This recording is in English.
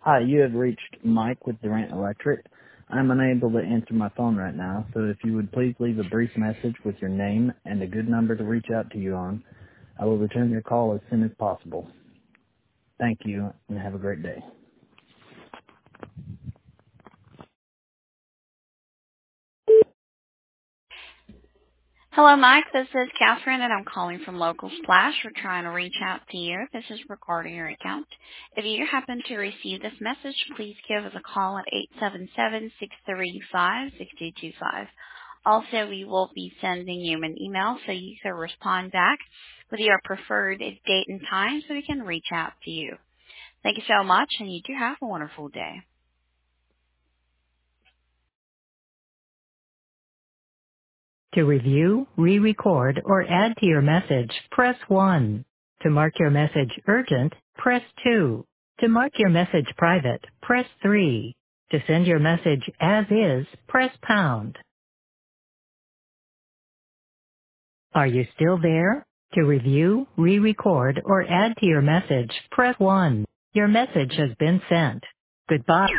Hi, you have reached Mike with Durant Electric. I'm unable to answer my phone right now, so if you would please leave a brief message with your name and a good number to reach out to you on, I will return your call as soon as possible. Thank you, and have a great day. Hello, Mike. This is Catherine, and I'm calling from Local Splash. We're trying to reach out to you. This is regarding your account. If you happen to receive this message, please give us a call at 877-635-6225. Also, we will be sending you an email so you can respond back with your preferred date and time so we can reach out to you. Thank you so much, and you do have a wonderful day. To review, re-record, or add to your message, press 1. To mark your message urgent, press 2. To mark your message private, press 3. To send your message as is, press pound. Are you still there? To review, re-record, or add to your message, press 1. Your message has been sent. Goodbye.